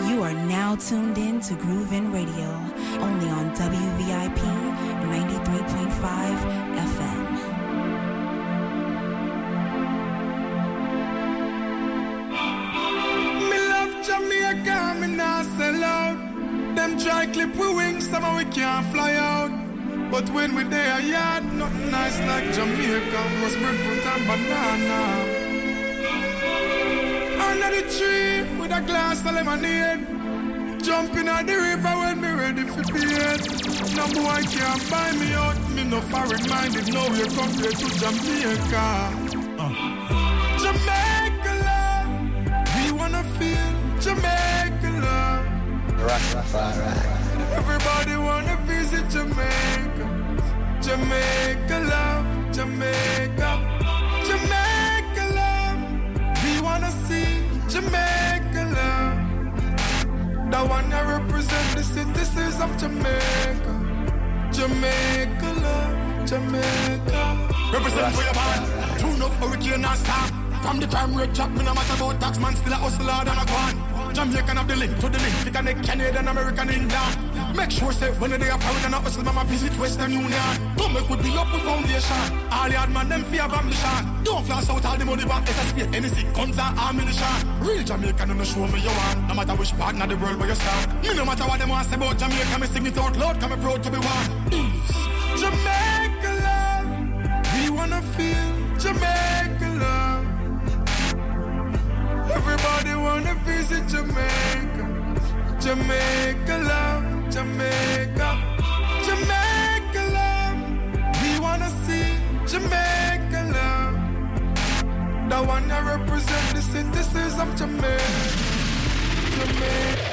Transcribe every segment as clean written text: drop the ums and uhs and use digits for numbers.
You are now tuned in to Groove In Radio, only on WVIP 93.5 FM. Me love Jamaica, me not sell out. Them try clip we wings, somehow we can't fly out. But when we there, yard, nothing nice like Jamaica. Must breadfruit and banana. Under the tree with a glass of lemonade. Jumping at the river when me ready for bed. No boy can't buy me out. Me no foreign minded, no way compared to Jamaica. Jamaica love, we wanna feel Jamaica love. Everybody wanna visit Jamaica. Jamaica love, Jamaica. Jamaica love, we wanna see Jamaica love. The one that represent the citizens of Jamaica. Jamaica love, Jamaica. Represent for your man. Tune up hurricane and stop. From the crime rate chop, me no matter about tax man, still a hustler than a gone. Jamaican have the link to the link. We connect Canadian, American, England. Make sure say when they are foreign and a hustle, mama visit Western Union. Don't make we build up with foundation. All the hard man, them fear of ambition. Don't flash out all the money back, SSP, anything comes and ammunition. Real Jamaican, no show me you want. No matter which part of the world where you stand. Me no matter what them want say about Jamaica, me sing it out loud, come proud to be one. Jamaica love, we wanna feel Jamaica love. Everybody wanna visit Jamaica. Jamaica love, Jamaica. Jamaica love, we wanna see Jamaica love. The one that represent the citizens of Jamaica. Jamaica.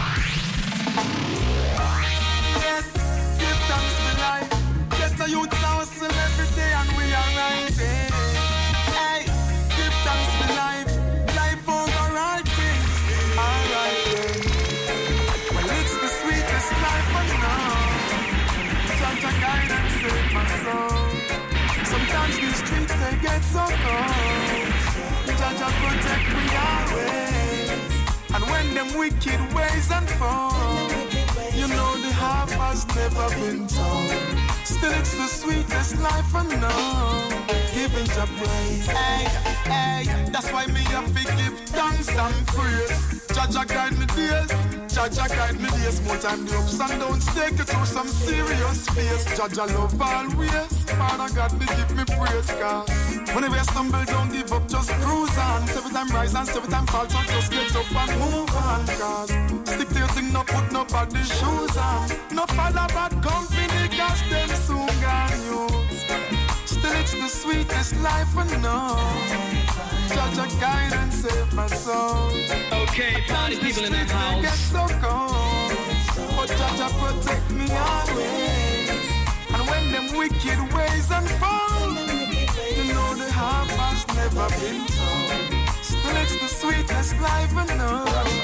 Yes, give thanks for life. Get a youth hustle every day and we are right there. Hey, give thanks for life. Life over right things. Alright then. Well, it's the sweetest life I know. Jah guide and save my soul. Sometimes these streets they get so cold. Jah protect me always. And when them wicked ways unfold, you know the half has never been told. Still it's the sweetest life I know. Giving Jah praise. Hey, hey, that's why me have to give thanks and praise. Jah guide me days. Jah guide me days. More time the ups and downs take you through some serious space. Jah love always. Father God, me give me praise, God. Whenever I stumble, don't give up, just cruise on. Every time rise and every time fall, so just get up and move on, cause stick to your thing, no put nobody shoes on. No follow bad company, cause them soon gone use. Still it's the sweetest life I know. Jah guide and save my soul. Okay, party people in the house. Get so cold, but Jah protect me always. And when them wicked ways unfold, you know the half has never been told. Still it's the sweetest life I know.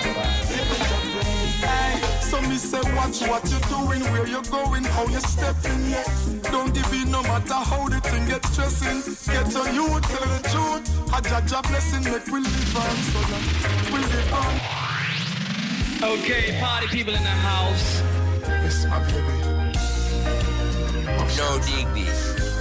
Hey, so me say watch what you're doing, where you're going, how you're stepping, yeah. Don't give in no matter how the thing gets stressing. Get on you, tell the truth. A Jah blessing, make we live on, so that we live on. Okay, party people in the house. Yes, my baby. No dig this.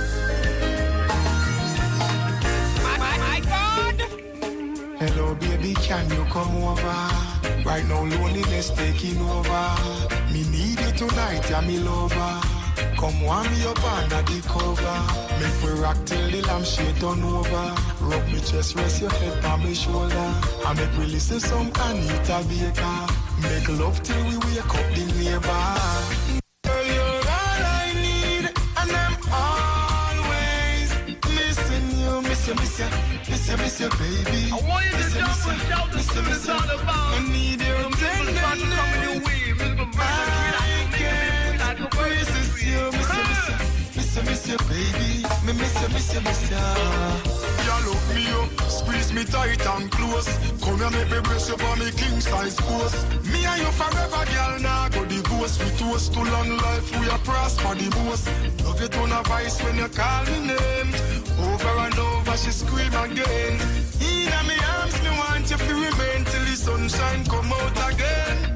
My God! Hello baby, can you come over? Right now loneliness taking over. Me need you tonight, yeah me lover. Come warm me up under the cover. Make we rock till the lampshade turn over. Rub me chest, rest your head on my shoulder. And make we listen some Anita Baker. Make love till we wake up the neighbor. Girl, you're all I need, and I'm always missing you, miss you, baby. I want you to jump and shout this to me, all about. I need your tenderness. I can't resist you, miss you, baby. Me miss you. You look me up, squeeze me tight and close. Come here, make me brace you for me king size post. Me and you forever, girl, now go divorce. We toast to long life, we are prosper the most. Love you to a voice when you call me name. Over and over, she scream again. In my arms, me want you to remain till the sunshine come out again.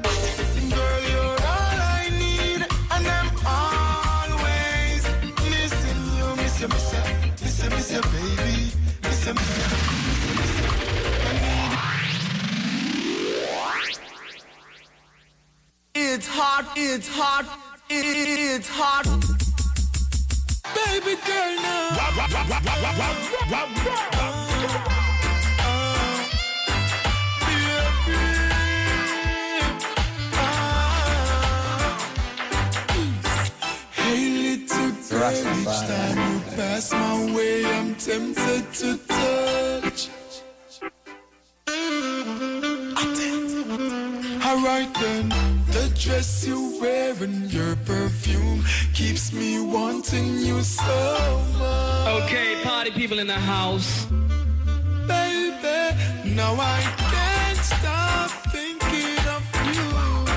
it's hot, it's hot, it's hot. Baby girl now. Hey little girl, each time you pass my way, I'm tempted to touch. Alright then, the dress you wear and your perfume keeps me wanting you so much. Okay, party people in the house. Baby, now I can't stop thinking of you.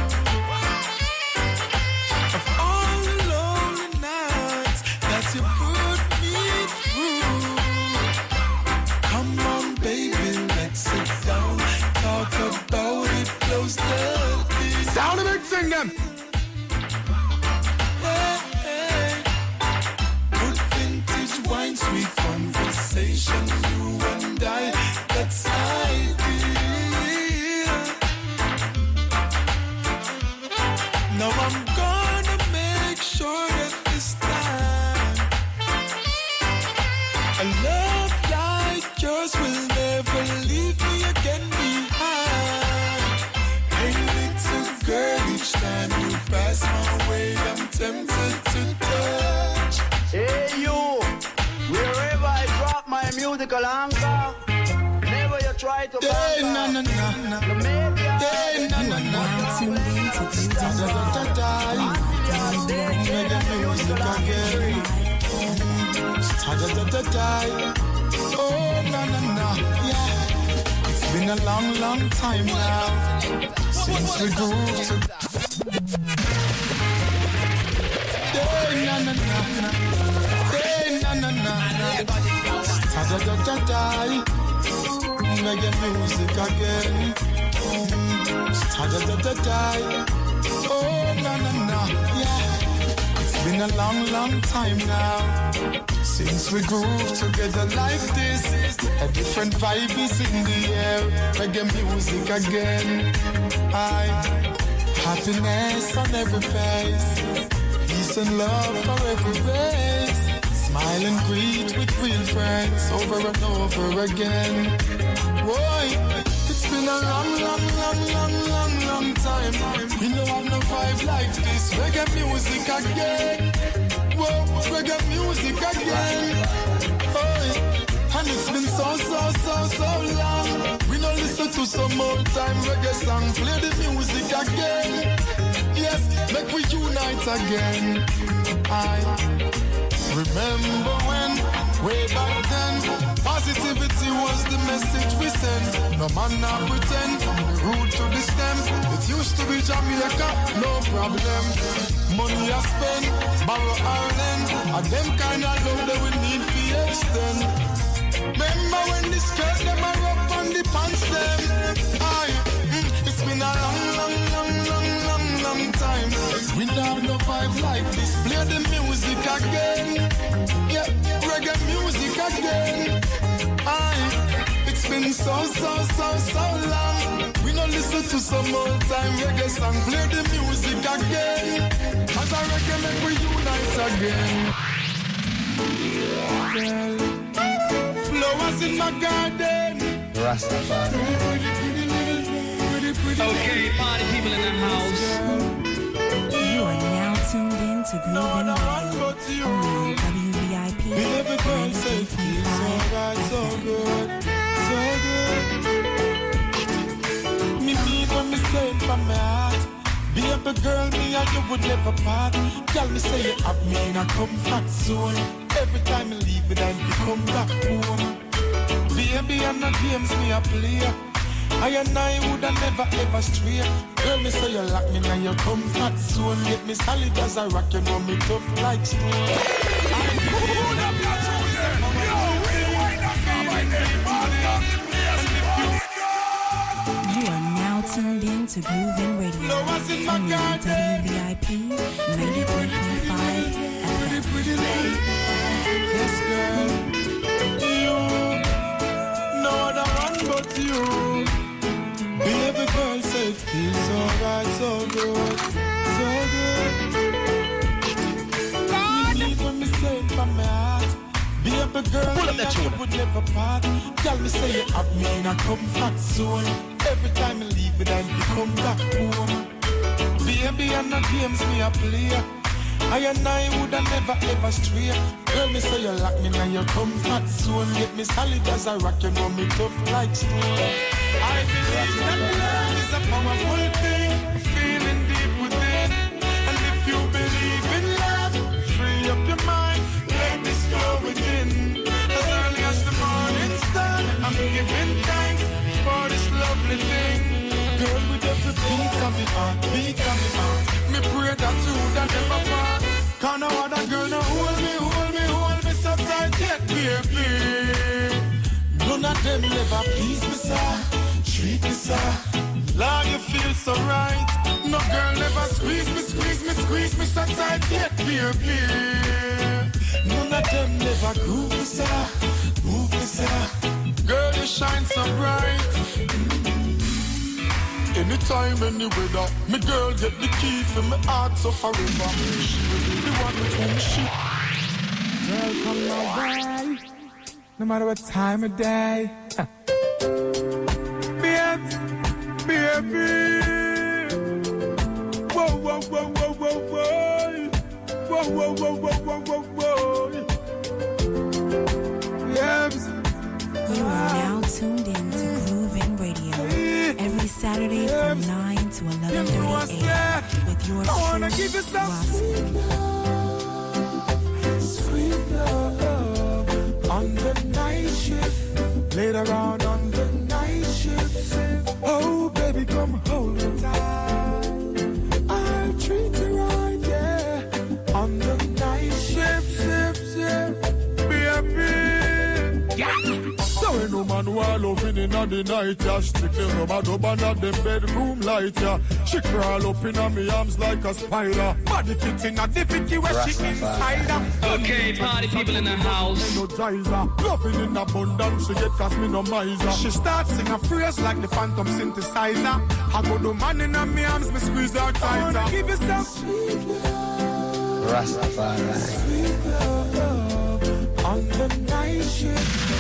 Of all the lonely nights that you put me through. Come on, baby, let's sit down, talk about it, close the door. Sound of it, sing them. Hey, hey. Good vintage wine, sweet conversation, you and I, that's ideal. Now I'm gonna make sure that this time a love like yours will never leave me again behind. Hey little girl, each time you pass my way, I'm tempted to touch. Hey you, wherever I drop my musical anchor, never you try to Hey, na na na na. Hey, na na na. Tuned in to Oh, na na na. Yeah. It's been a long, long time now since we grew together. Hey, na na na na. Hey, na na na na. Reggae music again. Oh, na na na, yeah. It's been a long, long time now since we grew together like this. A different vibe is in the air. Reggae music again. Happiness on every face, peace and love for every race. Smile and greet with real friends over and over again. Boy, it's been a long, long, long, long, long, long time. We don't have no vibe like this. Reggae music again. Whoa, reggae music again. Boy, and it's been so long. We don't listen to some old time reggae song. Play the music again. Yes, make we unite again. I remember when, way back then, positivity was the message we sent. No man not pretend, root to the stem. It used to be Jamaica, no problem. Money I spend, borrow or lend, and them kind of love that we need to extend. Remember when the skirt them are up on the pants them. It's been a long, long, long, long, long, long time. We don't no vibe like this. Play the music again. Yeah, reggae music again. It's been so long. We don't listen to some old time reggae song. Play the music again. As a reggae make we unite again. Flowers in my garden. Okay, party people in the house. You are now tuned in to Groovin Radio, only on WVIP 93.5 so good. Me mean when me say it from my heart. Baby girl, me and you would never part. Tell me say you have me in a comfort zone. Every time you leave it and you come back home. Baby, I'm not games me a play. I and I woulda never ever stray. Girl, me say you lock me in your comfort zone. Get me solid as a rock, you know me tough like stone. You are now tuned in to Groovin Radio, only on WVIP 93.5 FM. Yes, girl. You, no other one but you. Baby girl say it feels so right, so good. Girl, pull up that tune. Would never part. Tell me say you have me in a comfort zone. Every time you leave me, then you come back home. Baby, and the games me a play. I and I woulda never ever stray. Girl, me say you lock me in your comfort zone. Get me solid as a rock, you know me tough like stone. I believe that love is a powerful thing, feeling deep within. And if you believe in love, free up your mind, let this flow within. As early as the morning's done, I'm giving thanks for this lovely thing. Girl, with every beat of me heart, beat of me heart, me pray that you woulda never part. Can't no other girl no hold me so tight yet, baby. None of them never please me, sir. Treat me, sir. Lord, you feel so right. No girl never squeeze me so tight yet, baby. None of them never groove me, sir. Move me, sir. Girl, you shine so bright. Anytime, any weather, me girl get the key for me heart so forever. She will be the one with whom she. Girl, come my way, no matter what time of day. Baby. Whoa, whoa, whoa, whoa, whoa, whoa. Whoa, whoa, whoa, whoa, whoa, whoa, whoa. Yes. You are now tuned in to Groovin Radio. Every Saturday from 9 to 11:30 a.m. with yours truly, Sweet love on the night shift. Later on the night shift. Oh, baby, come hold me tight. I'll treat you right, yeah. On the night shift. Be happy. Yeah. So ain't no man who are loving in the night, yeah. Strictly rubber dub under them bedroom light, yeah. She crawl up in me arms like a spider. Body fitting a difficulty where she inside. Okay, party people in the house. Loving in abundance, she get cause me no miser. She starts sing a phrase like the phantom synthesizer. I go the man in me arms, me squeeze her tighter. I wanna give you some sweet love. Rastafari. Sweet love on the night shift.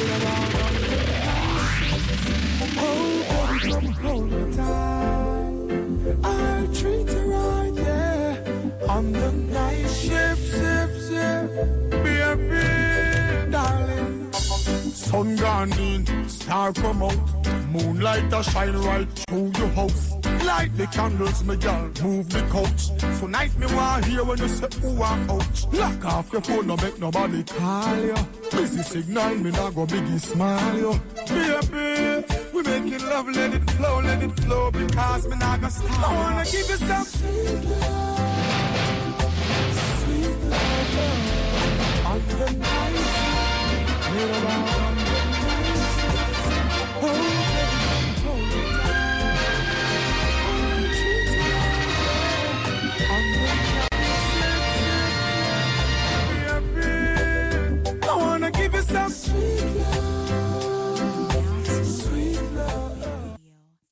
Oh, baby, come hold me tight. I'll treat you right, yeah. On the night shift. Be happy, darling. Sun gone in, star come out. Moonlight a shine right through your house. Light the candles, me girl, move the couch. So night me want hear when you say ooh and ouch. Lock off your phone, no make nobody call you. Busy signal, me not go biggie smile you. Baby, we making love, let it flow, because me not go stop. I wanna give you some sweet love on the night. Later on.